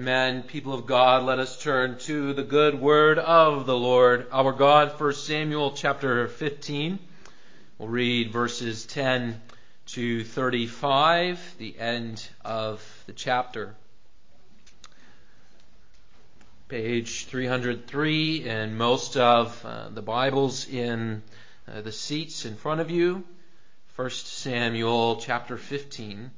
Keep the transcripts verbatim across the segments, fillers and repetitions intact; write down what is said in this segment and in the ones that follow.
Amen. People of God, let us turn to the good word of the Lord our God. First Samuel chapter fifteen. We'll read verses ten to thirty-five, the end of the chapter. Page three hundred three in most of uh, the Bibles in uh, the seats in front of you. First Samuel chapter fifteen.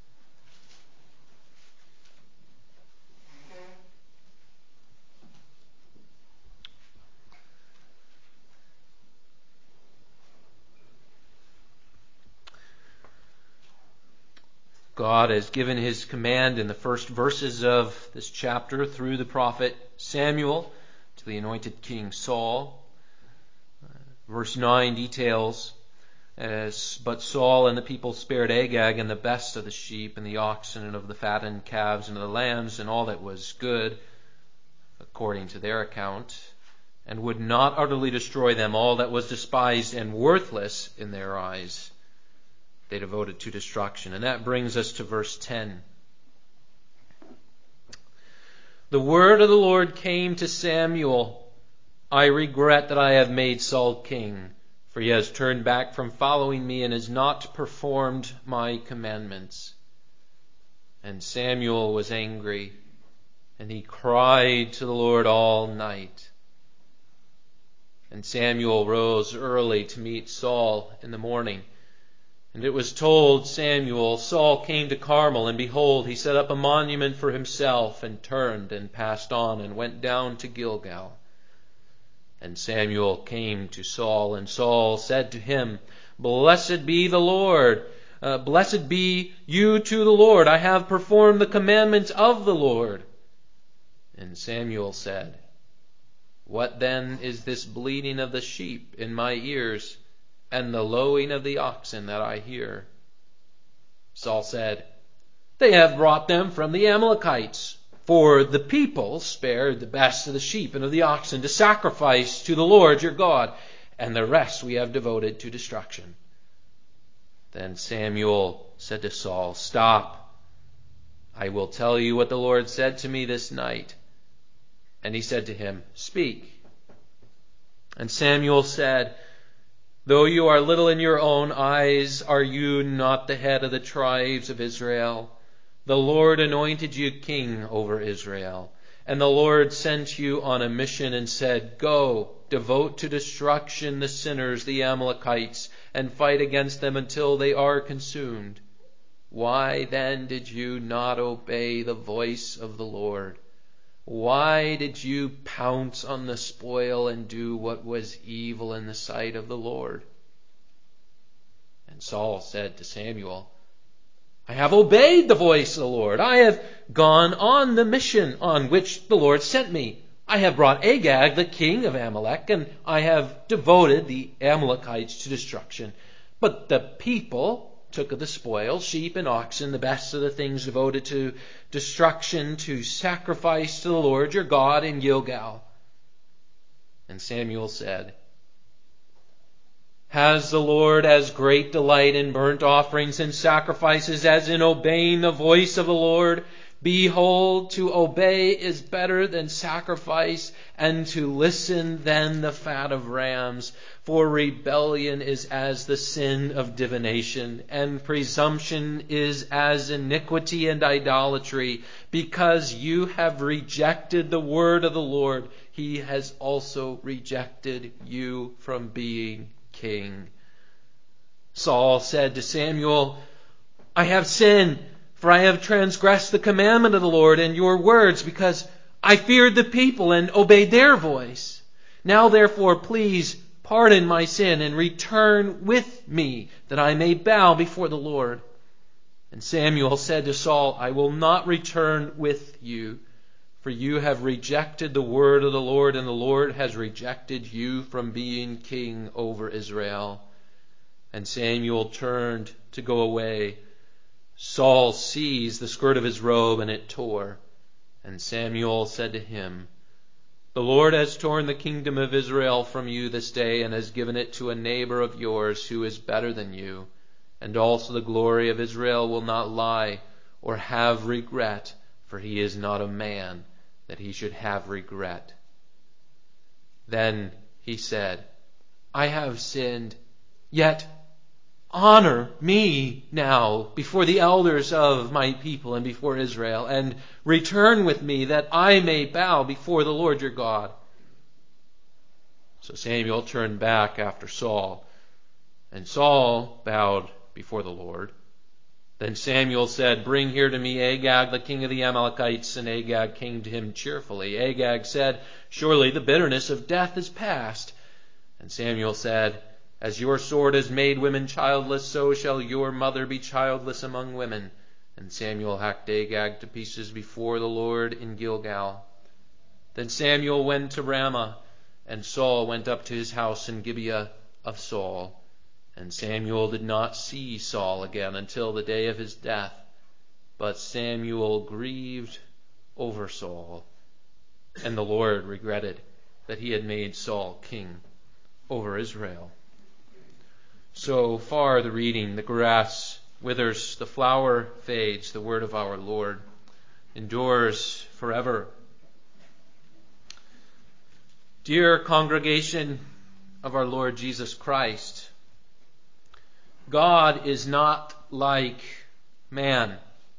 God has given his command in the first verses of this chapter through the prophet Samuel to the anointed king Saul. Verse nine details, as, but Saul and the people spared Agag and the best of the sheep and the oxen and of the fattened calves and of the lambs and all that was good, according to their account, and would not utterly destroy them, all that was despised and worthless in their eyes they devoted to destruction. And that brings us to verse ten. The word of the Lord came to Samuel. I regret that I have made Saul king, for he has turned back from following me and has not performed my commandments. And Samuel was angry, and he cried to the Lord all night. And Samuel rose early to meet Saul in the morning. And it was told Samuel, Saul came to Carmel, and behold, he set up a monument for himself, and turned and passed on, and went down to Gilgal. And Samuel came to Saul, and Saul said to him, Blessed be the Lord, uh, blessed be you to the Lord. I have performed the commandments of the Lord. And Samuel said, What then is this bleating of the sheep in my ears, and the lowing of the oxen that I hear? Saul said, They have brought them from the Amalekites, for the people spared the best of the sheep and of the oxen to sacrifice to the Lord your God, and the rest we have devoted to destruction. Then Samuel said to Saul, Stop, I will tell you what the Lord said to me this night. And he said to him, Speak. And Samuel said, Though you are little in your own eyes, are you not the head of the tribes of Israel? The Lord anointed you king over Israel. And the Lord sent you on a mission and said, Go, devote to destruction the sinners, the Amalekites, and fight against them until they are consumed. Why then did you not obey the voice of the Lord? Why did you pounce on the spoil and do what was evil in the sight of the Lord? And Saul said to Samuel, I have obeyed the voice of the Lord. I have gone on the mission on which the Lord sent me. I have brought Agag, the king of Amalek, and I have devoted the Amalekites to destruction. But the people took of the spoil, sheep and oxen, the best of the things devoted to destruction, to sacrifice to the Lord your God in Gilgal. And Samuel said, Has the Lord as great delight in burnt offerings and sacrifices as in obeying the voice of the Lord? Behold, to obey is better than sacrifice, and to listen than the fat of rams. For rebellion is as the sin of divination, and presumption is as iniquity and idolatry. Because you have rejected the word of the Lord, he has also rejected you from being king. Saul said to Samuel, I have sinned, for I have transgressed the commandment of the Lord and your words, because I feared the people and obeyed their voice. Now therefore, please pardon my sin and return with me, that I may bow before the Lord. And Samuel said to Saul, I will not return with you, for you have rejected the word of the Lord, and the Lord has rejected you from being king over Israel. And Samuel turned to go away. Saul seized the skirt of his robe, and it tore. And Samuel said to him, The Lord has torn the kingdom of Israel from you this day, and has given it to a neighbor of yours who is better than you. And also the glory of Israel will not lie or have regret, for he is not a man that he should have regret." Then he said, "I have sinned, yet honor me now before the elders of my people and before Israel, and return with me that I may bow before the Lord your God." So Samuel turned back after Saul, and Saul bowed before the Lord. Then Samuel said, "Bring here to me Agag, the king of the Amalekites." And Agag came to him cheerfully. Agag said, "Surely the bitterness of death is past." And Samuel said, "As your sword has made women childless, so shall your mother be childless among women." And Samuel hacked Agag to pieces before the Lord in Gilgal. Then Samuel went to Ramah, and Saul went up to his house in Gibeah of Saul. And Samuel did not see Saul again until the day of his death. But Samuel grieved over Saul, and the Lord regretted that he had made Saul king over Israel. So far the reading. The grass withers, the flower fades. The word of our Lord endures forever. Dear congregation of our Lord Jesus Christ, God is not like man.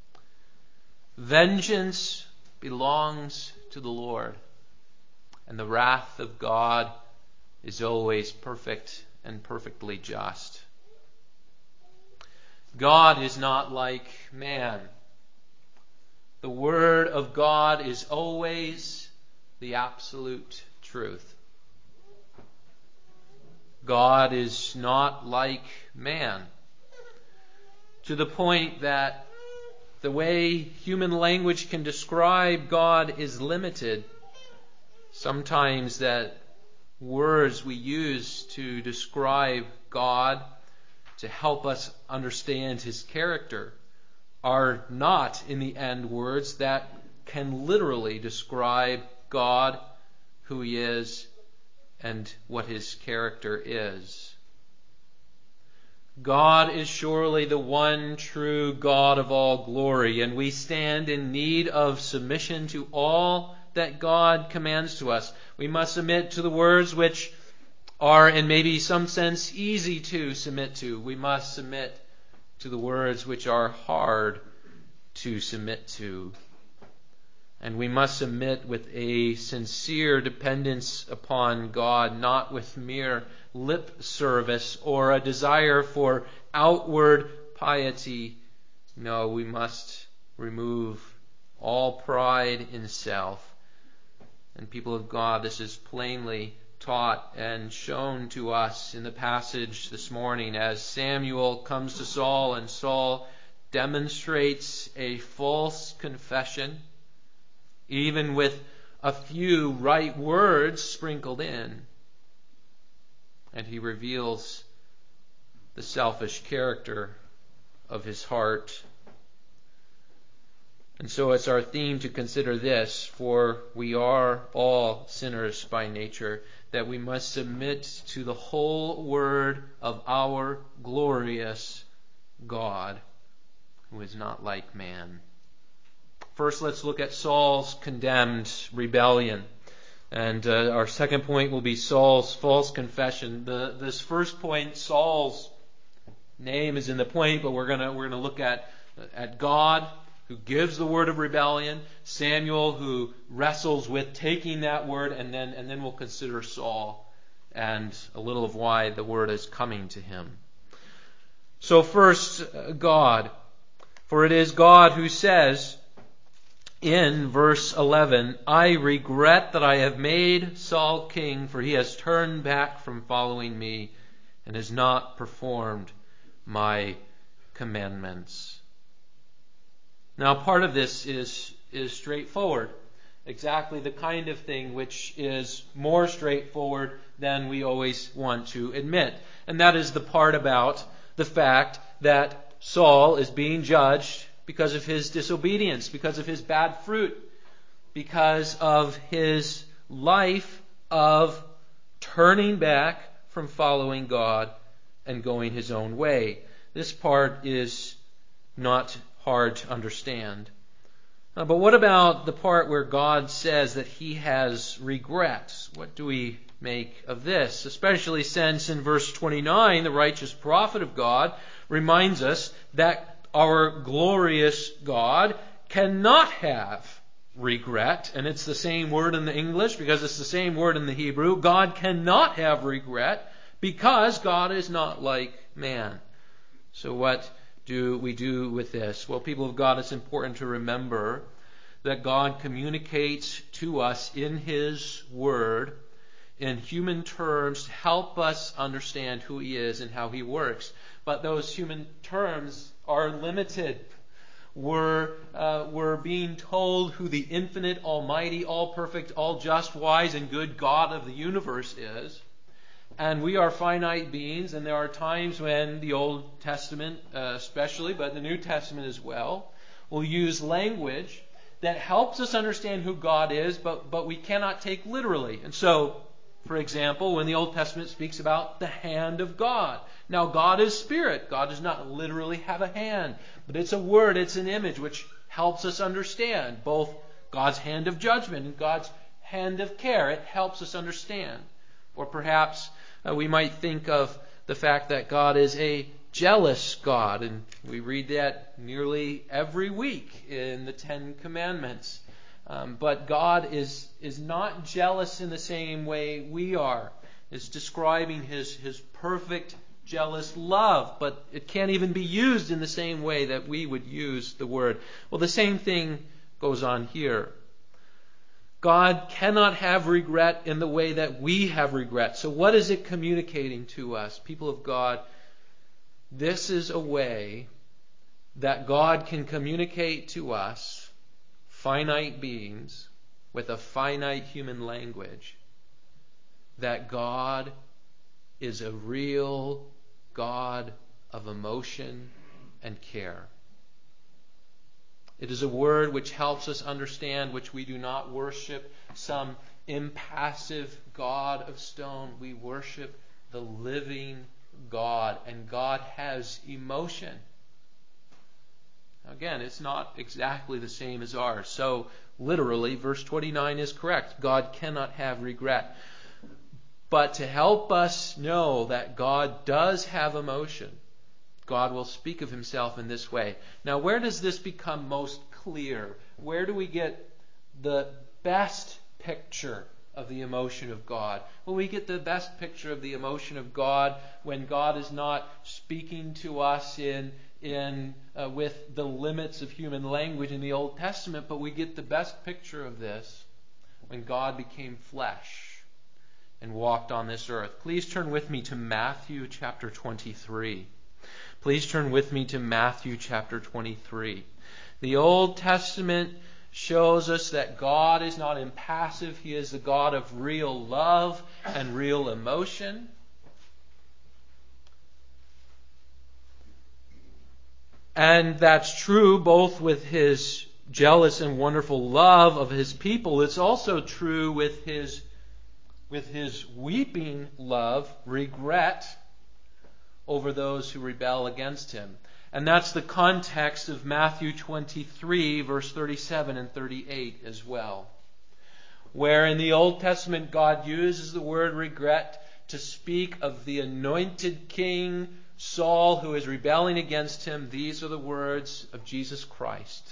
Vengeance belongs to the Lord, and the wrath of God is always perfect and perfectly just. God is not like man. The Word of God is always the absolute truth. God is not like man, to the point that the way human language can describe God is limited. Sometimes that words we use to describe God, to help us understand His character, are not in the end words that can literally describe God, who He is, and what His character is. God is surely the one true God of all glory, and we stand in need of submission to all that God commands to us. We must submit to the words which are, in maybe some sense, easy to submit to. We must submit to the words which are hard to submit to. And we must submit with a sincere dependence upon God, not with mere lip service or a desire for outward piety. No, we must remove all pride in self. And people of God, this is plainly taught and shown to us in the passage this morning as Samuel comes to Saul and Saul demonstrates a false confession, even with a few right words sprinkled in. And he reveals the selfish character of his heart. And so it's our theme to consider this, for we are all sinners by nature, that we must submit to the whole word of our glorious God, who is not like man. First, let's look at Saul's condemned rebellion. And uh, our second point will be Saul's false confession. The, this first point, Saul's name is in the point, but we're gonna we're gonna look at at God, who gives the word of rebellion, Samuel, who wrestles with taking that word, and then and then we'll consider Saul and a little of why the word is coming to him. So first, uh, God. For it is God who says in verse eleven, "I regret that I have made Saul king, for he has turned back from following me and has not performed my commandments." Now, part of this is, is straightforward. Exactly the kind of thing which is more straightforward than we always want to admit. And that is the part about the fact that Saul is being judged because of his disobedience, because of his bad fruit, because of his life of turning back from following God and going his own way. This part is not hard to understand. Uh, but what about the part where God says that he has regrets? What do we make of this? Especially since in verse twenty-nine, the righteous prophet of God reminds us that our glorious God cannot have regret. And it's the same word in the English because it's the same word in the Hebrew. God cannot have regret because God is not like man. So what do we do with this? Well, people of God, it's important to remember that God communicates to us in his word in human terms to help us understand who he is and how he works. But those human terms are limited. We're, uh, we're being told who the infinite, almighty, all-perfect, all-just, wise, and good God of the universe is. And we are finite beings, and there are times when the Old Testament uh, especially, but the New Testament as well, will use language that helps us understand who God is, but, but we cannot take literally. And so, for example, when the Old Testament speaks about the hand of God. Now, God is spirit. God does not literally have a hand, but it's a word, it's an image which helps us understand both God's hand of judgment and God's hand of care. It helps us understand. Or perhaps uh, we might think of the fact that God is a jealous God, and we read that nearly every week in the Ten Commandments. Um, but God is is not jealous in the same way we are. It's describing his, his perfect jealous love, but it can't even be used in the same way that we would use the word. Well, the same thing goes on here. God cannot have regret in the way that we have regret. So what is it communicating to us? People of God, this is a way that God can communicate to us, finite beings, with a finite human language, that God is a real God of emotion and care. It is a word which helps us understand, which we do not worship some impassive God of stone. We worship the living God, and God has emotion. Again, it's not exactly the same as ours. So, literally, verse twenty-nine is correct. God cannot have regret. But to help us know that God does have emotion, God will speak of himself in this way. Now, where does this become most clear? Where do we get the best picture of the emotion of God? Well, we get the best picture of the emotion of God when God is not speaking to us in in uh, with the limits of human language in the Old Testament, but we get the best picture of this when God became flesh and walked on this earth. Please turn with me to Matthew chapter twenty-three. Please turn with me to Matthew chapter twenty-three. The Old Testament shows us that God is not impassive. He is the God of real love and real emotion. And that's true both with his jealous and wonderful love of his people. It's also true with his, with his weeping love, regret over those who rebel against him. And that's the context of Matthew twenty-three, verse thirty-seven and thirty-eight as well. Where in the Old Testament God uses the word regret to speak of the anointed king Saul who is rebelling against him. These are the words of Jesus Christ.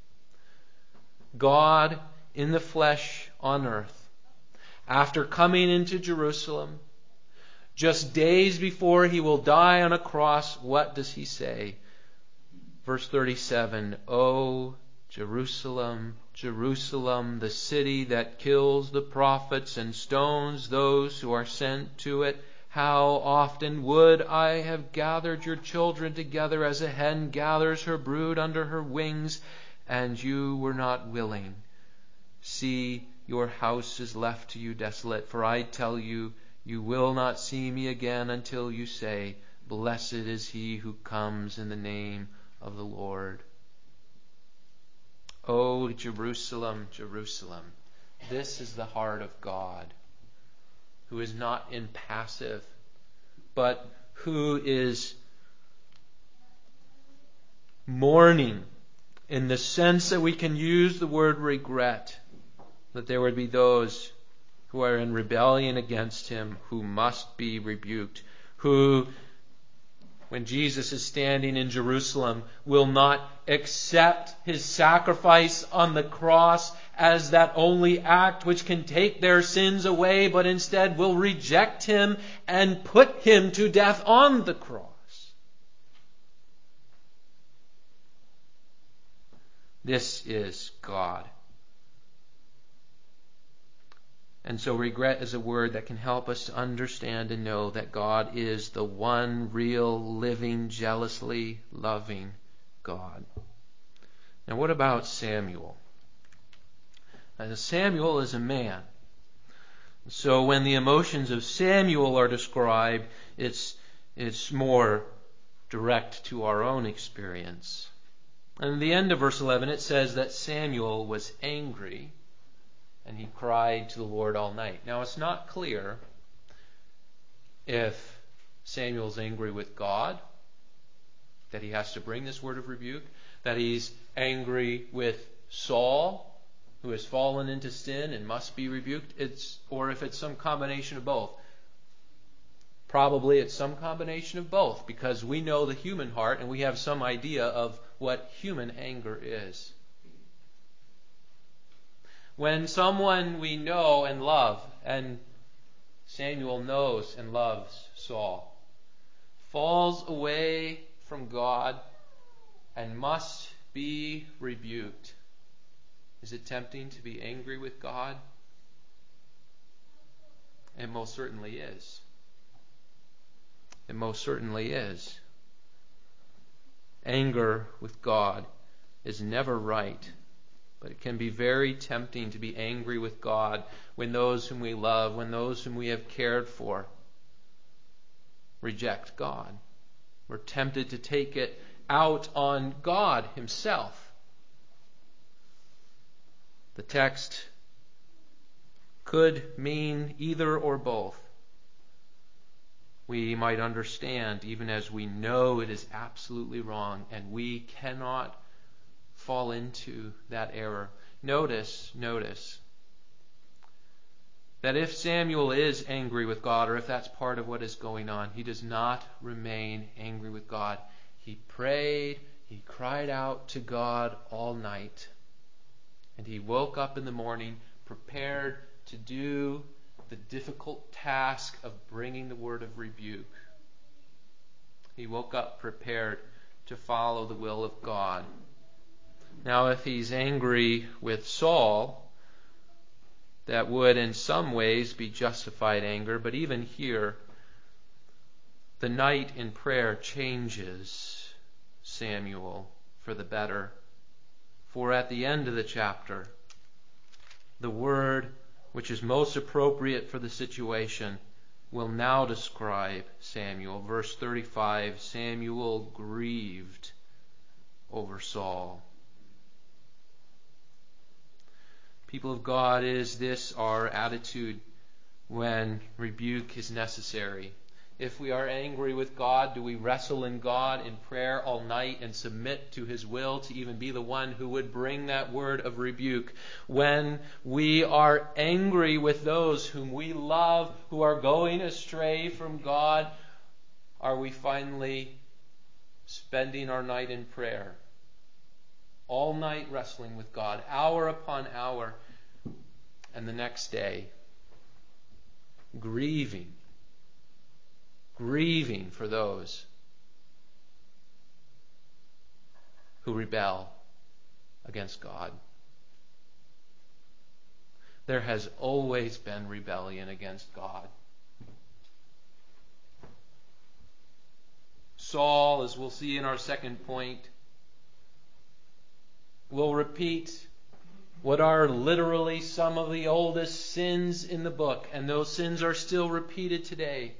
God in the flesh on earth, after coming into Jerusalem, just days before he will die on a cross, what does he say? Verse thirty-seven, O Jerusalem, Jerusalem, the city that kills the prophets and stones those who are sent to it. How often would I have gathered your children together as a hen gathers her brood under her wings, and you were not willing. See, your house is left to you desolate, for I tell you, you will not see me again until you say, Blessed is he who comes in the name of the Lord. O Jerusalem, Jerusalem, this is the heart of God, who is not impassive, but who is mourning in the sense that we can use the word regret, that there would be those who are in rebellion against him, who must be rebuked, who, when Jesus is standing in Jerusalem, will not accept his sacrifice on the cross as that only act which can take their sins away, but instead will reject him and put him to death on the cross. This is God. And so regret is a word that can help us to understand and know that God is the one real, living, jealously loving God. Now what about Samuel? Now, Samuel is a man. So when the emotions of Samuel are described, it's, it's more direct to our own experience. And at the end of verse eleven, it says that Samuel was angry and he cried to the Lord all night. Now, it's not clear if Samuel's angry with God, that he has to bring this word of rebuke, that he's angry with Saul, who has fallen into sin and must be rebuked, it's, or if it's some combination of both. Probably it's some combination of both, because we know the human heart and we have some idea of what human anger is. When someone we know and love, and Samuel knows and loves Saul, falls away from God and must be rebuked, is it tempting to be angry with God? It most certainly is. It most certainly is. Anger with God is never right. But it can be very tempting to be angry with God when those whom we love, when those whom we have cared for, reject God. We're tempted to take it out on God himself. The text could mean either or both. We might understand, even as we know it is absolutely wrong, and we cannot fall into that error. Notice, notice that if Samuel is angry with God, or if that's part of what is going on, he does not remain angry with God. He prayed, he cried out to God all night, and he woke up in the morning prepared to do the difficult task of bringing the word of rebuke. He woke up prepared to follow the will of God. Now, if he's angry with Saul, that would in some ways be justified anger, but even here, the night in prayer changes Samuel for the better. For at the end of the chapter, the word which is most appropriate for the situation will now describe Samuel. Verse thirty-five, Samuel grieved over Saul. People of God, is this our attitude when rebuke is necessary? If we are angry with God, do we wrestle in God in prayer all night and submit to his will to even be the one who would bring that word of rebuke? When we are angry with those whom we love, who are going astray from God, are we finally spending our night in prayer? All night wrestling with God, hour upon hour, and the next day grieving, grieving for those who rebel against God. There has always been rebellion against God. Saul, as we'll see in our second point, will repeat what are literally some of the oldest sins in the book, and those sins are still repeated today.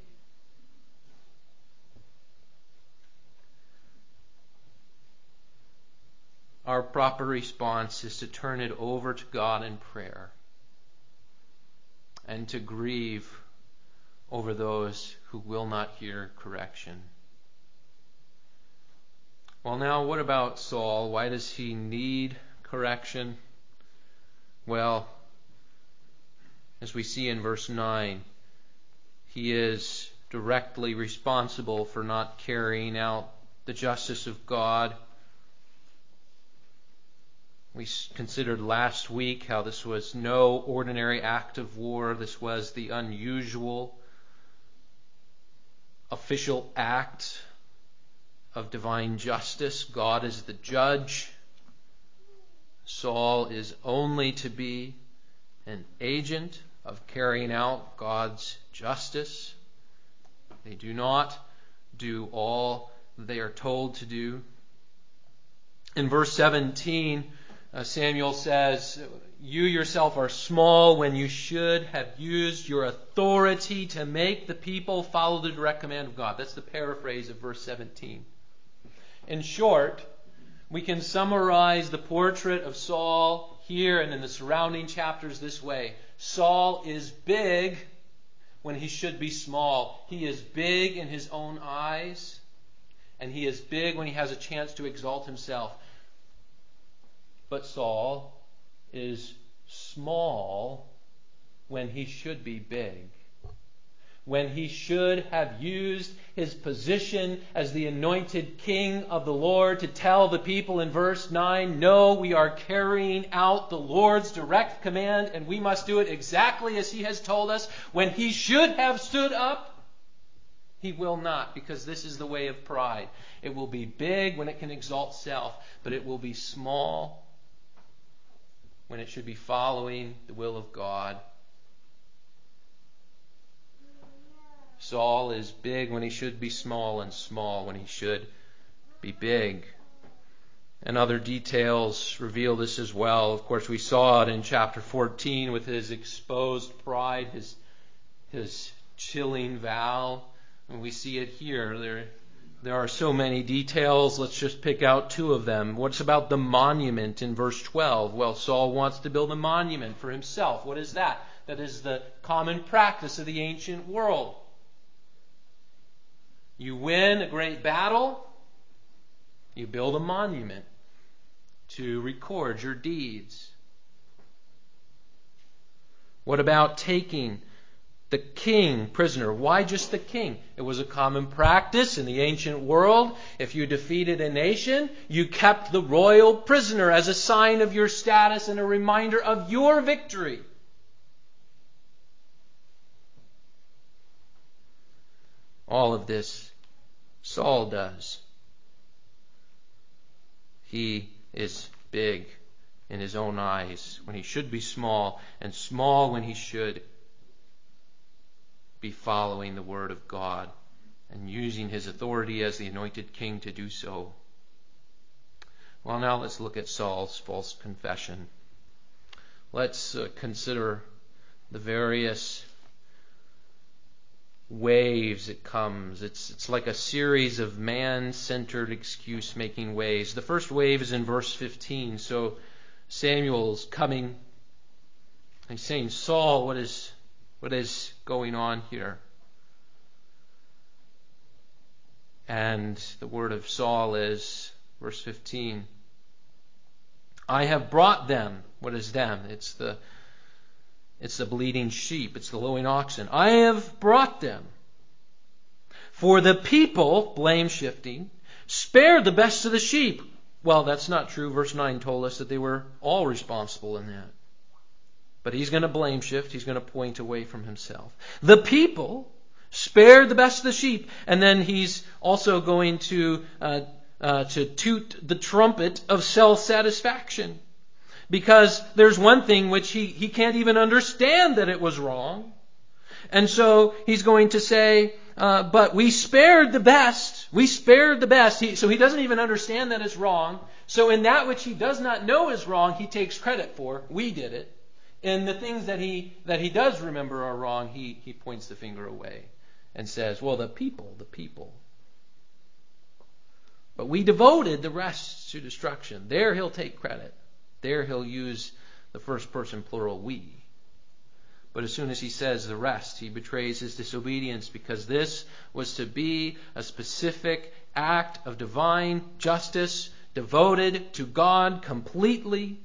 Our proper response is to turn it over to God in prayer and to grieve over those who will not hear correction. Well, now what about Saul? Why does he need correction? Well, as we see in verse nine, he is directly responsible for not carrying out the justice of God. We considered last week how this was no ordinary act of war. This was the unusual official act of divine justice. God is the judge. Saul is only to be an agent of carrying out God's justice. They do not do all they are told to do. In verse seventeen, uh, Samuel says, "You yourself are small when you should have used your authority to make the people follow the direct command of God." That's the paraphrase of verse seventeen. In short, we can summarize the portrait of Saul here and in the surrounding chapters this way. Saul is big when he should be small. He is big in his own eyes, and he is big when he has a chance to exalt himself. But Saul is small when he should be big. When he should have used his position as the anointed king of the Lord to tell the people in verse nine, "No, we are carrying out the Lord's direct command, and we must do it exactly as he has told us." When he should have stood up, he will not, because this is the way of pride. It will be big when it can exalt self, but it will be small when it should be following the will of God. Saul is big when he should be small, and small when he should be big. And other details reveal this as well. Of course, we saw it in chapter fourteen with his exposed pride, his, his chilling vow. And we see it here. There, there are so many details. Let's just pick out two of them. What's about the monument in verse twelve? Well, Saul wants to build a monument for himself. What is that? That is the common practice of the ancient world. You win a great battle, you build a monument to record your deeds. What about taking the king prisoner? Why just the king? It was a common practice in the ancient world. If you defeated a nation, you kept the royal prisoner as a sign of your status and a reminder of your victory. All of this Saul does. He is big in his own eyes when he should be small, and small when he should be following the word of God and using his authority as the anointed king to do so. Well, now let's look at Saul's false confession. Let's uh, consider the various waves it comes. It's it's like a series of man-centered excuse-making waves. The first wave is in verse fifteen. So Samuel's coming. He's saying, "Saul, what is what is going on here?" And the word of Saul is, verse fifteen, "I have brought them." What is them? It's the It's the bleating sheep. It's the lowing oxen. "I have brought them. For the people," blame shifting, "spared the best of the sheep." Well, that's not true. Verse nine told us that they were all responsible in that. But he's going to blame shift. He's going to point away from himself. The people spared the best of the sheep. And then he's also going to, uh, uh, to toot the trumpet of self-satisfaction. Because there's one thing which he, he can't even understand that it was wrong. And so he's going to say, uh, but we spared the best. We spared the best. He, so he doesn't even understand that it's wrong. So in that which he does not know is wrong, he takes credit for. We did it. In the things that he that he does remember are wrong, he, he points the finger away and says, well, the people, the people. But we devoted the rest to destruction. There he'll take credit. There he'll use the first person plural, we. But as soon as he says the rest, he betrays his disobedience, because this was to be a specific act of divine justice devoted to God completely.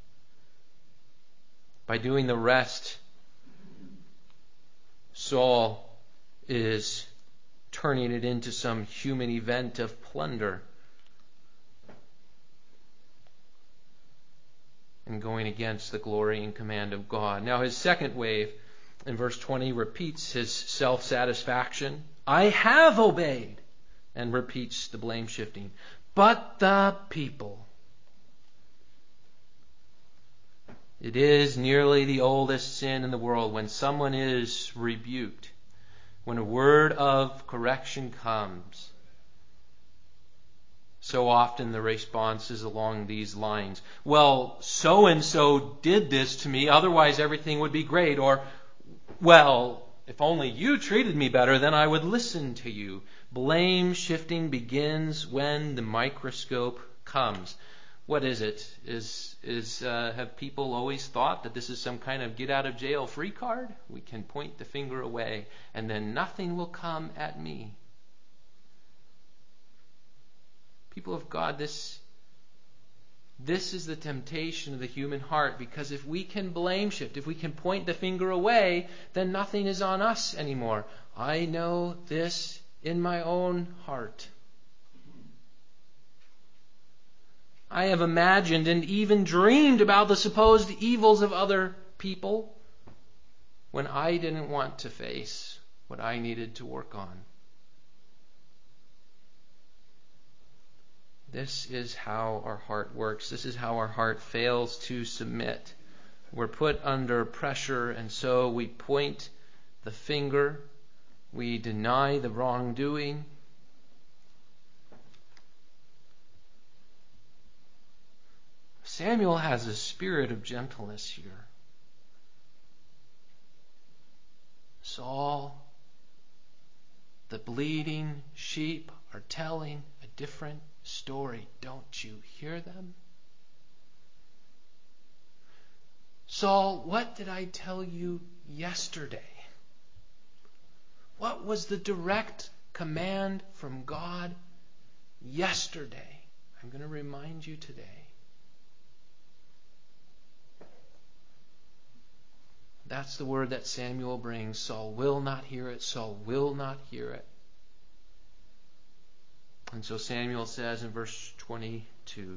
By doing the rest, Saul is turning it into some human event of plunder and going against the glory and command of God. Now his second wave in verse twenty repeats his self-satisfaction. I have obeyed, and repeats the blame shifting. But the people. It is nearly the oldest sin in the world when someone is rebuked, when a word of correction comes. So often the response is along these lines. Well, so-and-so did this to me, otherwise everything would be great. Or, well, if only you treated me better, then I would listen to you. Blame shifting begins when the microscope comes. What is it? Is is uh, have people always thought that this is some kind of get-out-of-jail-free card? We can point the finger away, and then nothing will come at me. People of God, this, this is the temptation of the human heart, because if we can blame shift, if we can point the finger away, then nothing is on us anymore. I know this in my own heart. I have imagined and even dreamed about the supposed evils of other people when I didn't want to face what I needed to work on. This is how our heart works. This is how our heart fails to submit. We're put under pressure, and so we point the finger. We deny the wrongdoing. Samuel has a spirit of gentleness here. Saul, the bleeding sheep are telling a different story. Don't you hear them? Saul, what did I tell you yesterday? What was the direct command from God yesterday? I'm going to remind you today. That's the word that Samuel brings. Saul will not hear it. Saul will not hear it. And so Samuel says in verse twenty-two,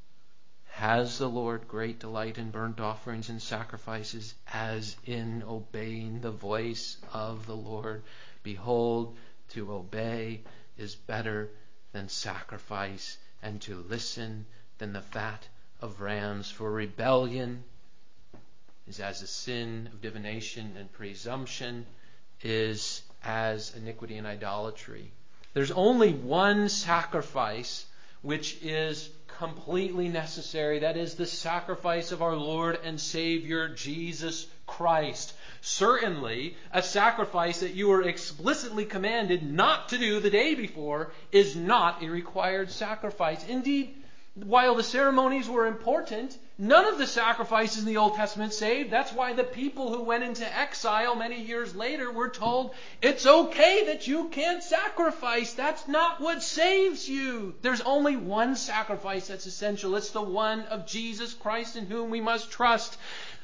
has the Lord great delight in burnt offerings and sacrifices, as in obeying the voice of the Lord? Behold, to obey is better than sacrifice, and to listen than the fat of rams. For rebellion is as a sin of divination, and presumption is as iniquity and idolatry. There's only one sacrifice which is completely necessary. That is the sacrifice of our Lord and Savior Jesus Christ. Certainly, a sacrifice that you were explicitly commanded not to do the day before is not a required sacrifice. Indeed, while the ceremonies were important, none of the sacrifices in the Old Testament saved. That's why the people who went into exile many years later were told, it's okay that you can't sacrifice. That's not what saves you. There's only one sacrifice that's essential. It's the one of Jesus Christ, in whom we must trust.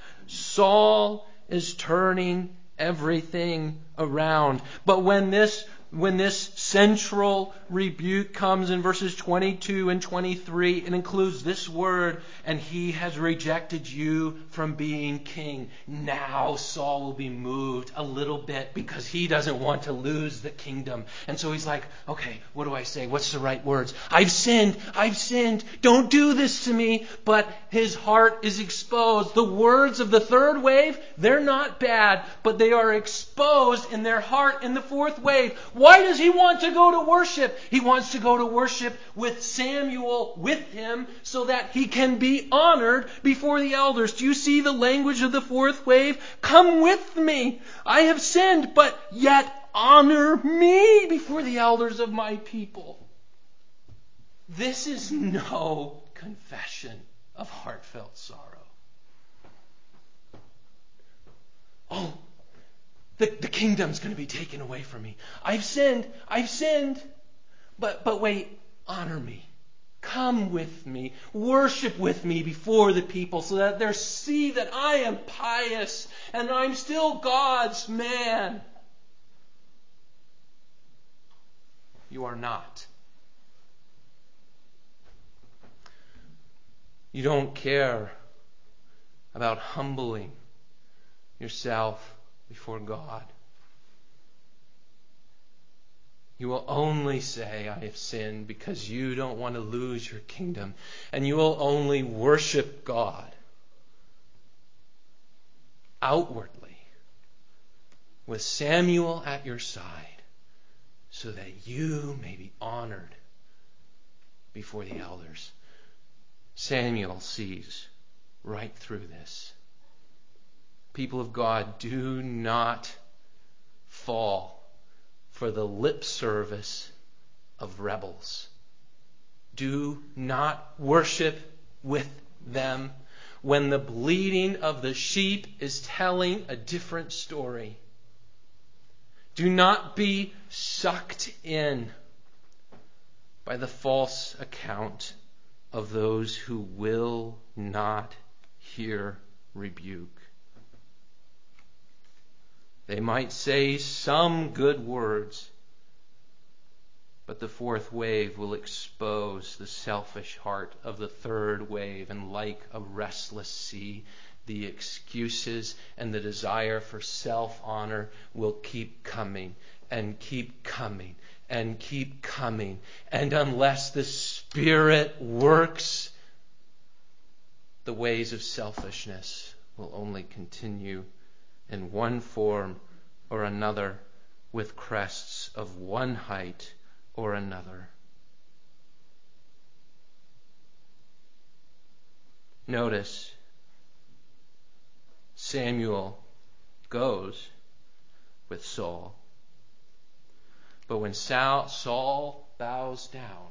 Saul is turning everything around. But when this When this central rebuke comes in verses twenty-two and twenty-three, it includes this word, and he has rejected you from being king. Now Saul will be moved a little bit because he doesn't want to lose the kingdom. And so he's like, okay, what do I say? What's the right words? I've sinned. I've sinned. Don't do this to me. But his heart is exposed. The words of the third wave, they're not bad, but they are exposed in their heart in the fourth wave. Why does he want to go to worship? He wants to go to worship with Samuel with him so that he can be honored before the elders. Do you see the language of the fourth wave? Come with me. I have sinned, but yet honor me before the elders of my people. This is no confession of heartfelt sorrow. Oh, The, the kingdom's going to be taken away from me. I've sinned. I've sinned. But, but wait, honor me. Come with me. Worship with me before the people so that they see that I am pious and I'm still God's man. You are not. You don't care about humbling yourself before God. You will only say, I have sinned, because you don't want to lose your kingdom. And you will only worship God outwardly with Samuel at your side so that you may be honored before the elders. Samuel sees right through this. People of God, do not fall for the lip service of rebels. Do not worship with them when the bleating of the sheep is telling a different story. Do not be sucked in by the false account of those who will not hear rebuke. They might say some good words, but the fourth wave will expose the selfish heart of the third wave, and like a restless sea, the excuses and the desire for self-honor will keep coming and keep coming and keep coming. And unless the Spirit works, the ways of selfishness will only continue in one form or another, with crests of one height or another. Notice, Samuel goes with Saul. But when Saul bows down,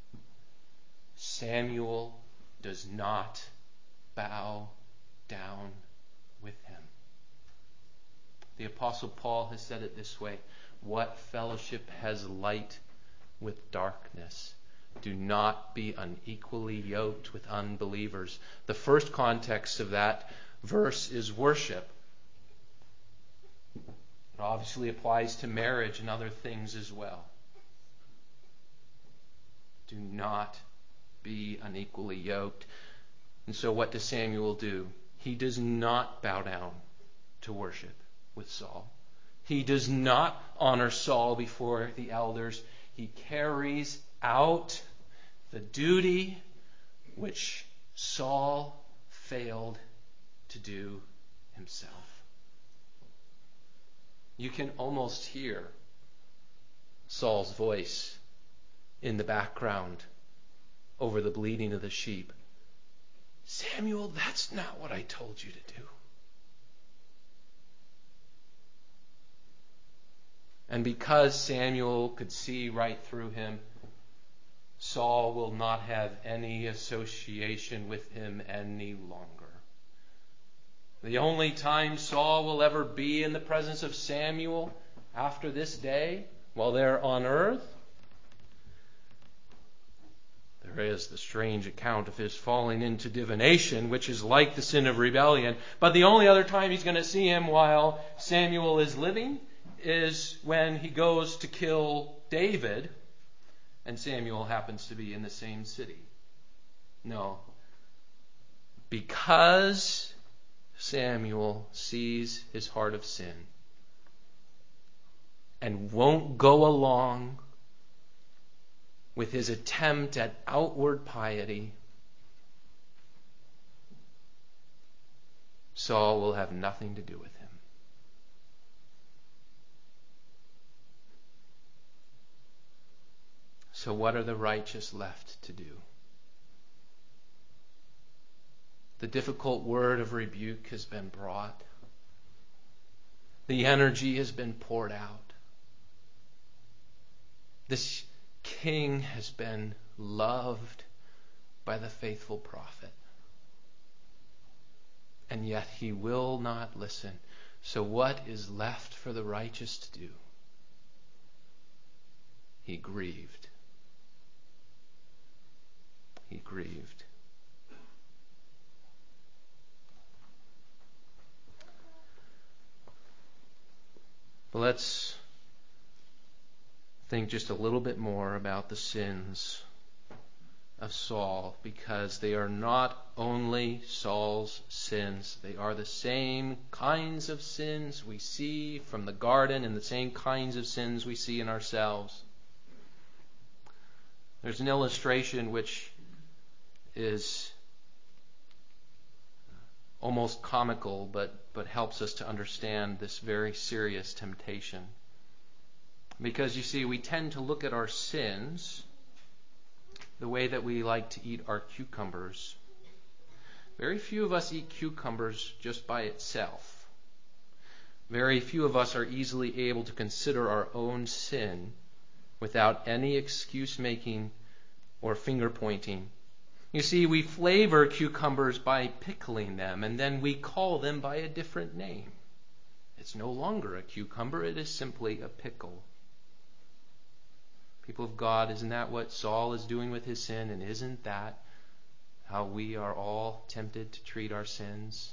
Samuel does not bow down with him. The Apostle Paul has said it this way: what fellowship has light with darkness? Do not be unequally yoked with unbelievers. The first context of that verse is worship. It obviously applies to marriage and other things as well. Do not be unequally yoked. And so what does Samuel do? He does not bow down to worship with Saul. He does not honor Saul before the elders. He carries out the duty which Saul failed to do himself. You can almost hear Saul's voice in the background over the bleating of the sheep. Samuel, that's not what I told you to do. And because Samuel could see right through him, Saul will not have any association with him any longer. The only time Saul will ever be in the presence of Samuel after this day, while they're on earth, there is the strange account of his falling into divination, which is like the sin of rebellion. But the only other time he's going to see him while Samuel is living is when he goes to kill David, and Samuel happens to be in the same city. No. Because Samuel sees his heart of sin and won't go along with his attempt at outward piety, Saul will have nothing to do with him. So what are the righteous left to do? The difficult word of rebuke has been brought. The energy has been poured out. This king has been loved by the faithful prophet. And yet he will not listen. So what is left for the righteous to do? He grieved. He grieved. But let's think just a little bit more about the sins of Saul, because they are not only Saul's sins, they are the same kinds of sins we see from the garden and the same kinds of sins we see in ourselves. There's an illustration which is almost comical, but, but helps us to understand this very serious temptation. Because you see, we tend to look at our sins the way that we like to eat our cucumbers. Very few of us eat cucumbers just by itself. Very few of us are easily able to consider our own sin without any excuse making or finger pointing. You see, we flavor cucumbers by pickling them, and then we call them by a different name. It's no longer a cucumber, it is simply a pickle. People of God, isn't that what Saul is doing with his sin? And isn't that how we are all tempted to treat our sins?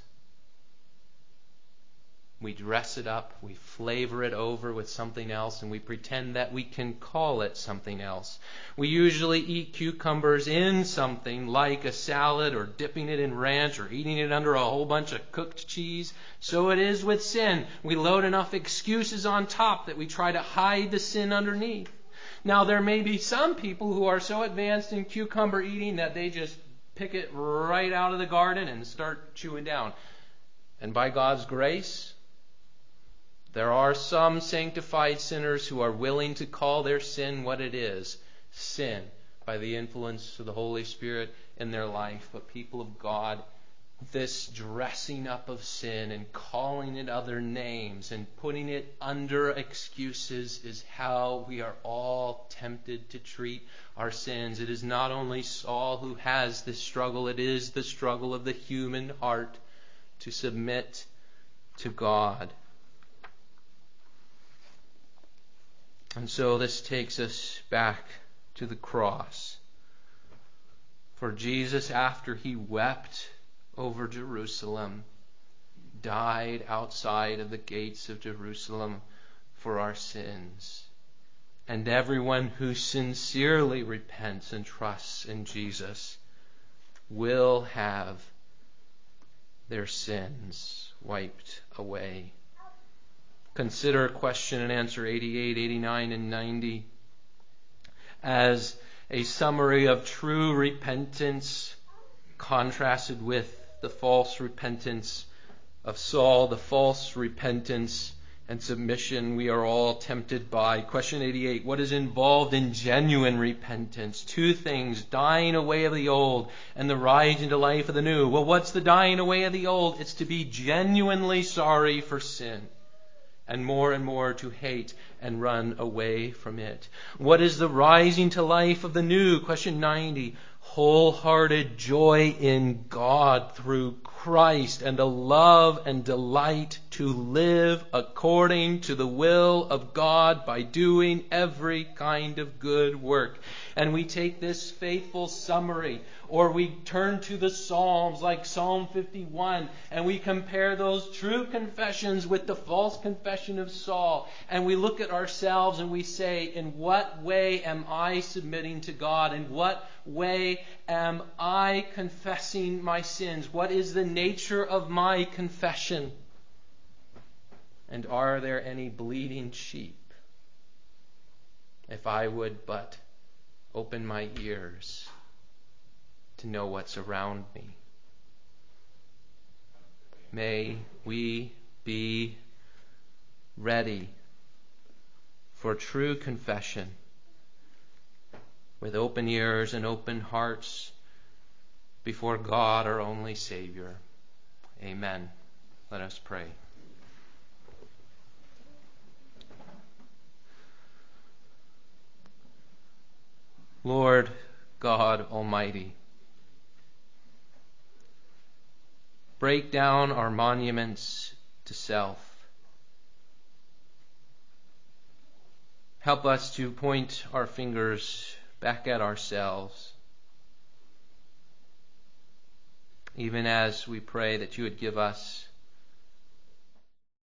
We dress it up, we flavor it over with something else, and we pretend that we can call it something else. We usually eat cucumbers in something like a salad, or dipping it in ranch, or eating it under a whole bunch of cooked cheese. So it is with sin. We load enough excuses on top that we try to hide the sin underneath. Now, there may be some people who are so advanced in cucumber eating that they just pick it right out of the garden and start chewing down. And by God's grace, there are some sanctified sinners who are willing to call their sin what it is, sin, by the influence of the Holy Spirit in their life. But people of God, this dressing up of sin and calling it other names and putting it under excuses is how we are all tempted to treat our sins. It is not only Saul who has this struggle, it is the struggle of the human heart to submit to God. And so this takes us back to the cross. For Jesus, after he wept over Jerusalem, died outside of the gates of Jerusalem for our sins. And everyone who sincerely repents and trusts in Jesus will have their sins wiped away. Consider question and answer eighty-eight, eighty-nine, and ninety as a summary of true repentance contrasted with the false repentance of Saul, the false repentance and submission we are all tempted by. Question eighty-eight, what is involved in genuine repentance? Two things, dying away of the old and the rising to life of the new. Well, what's the dying away of the old? It's to be genuinely sorry for sin, and more and more to hate and run away from it. What is the rising to life of the new? Question ninety. Wholehearted joy in God through Christ, and a love and delight to live according to the will of God by doing every kind of good work. And we take this faithful summary, or we turn to the Psalms like Psalm fifty-one, and we compare those true confessions with the false confession of Saul. And we look at ourselves and we say, in what way am I submitting to God? In what way am I confessing my sins? What is the nature of my confession? And are there any bleeding sheep? If I would but open my ears to know what's around me. May we be ready for true confession with open ears and open hearts before God, our only Savior. Amen. Let us pray. Lord God Almighty, break down our monuments to self Help us to point our fingers back at ourselves, even as we pray that you would give us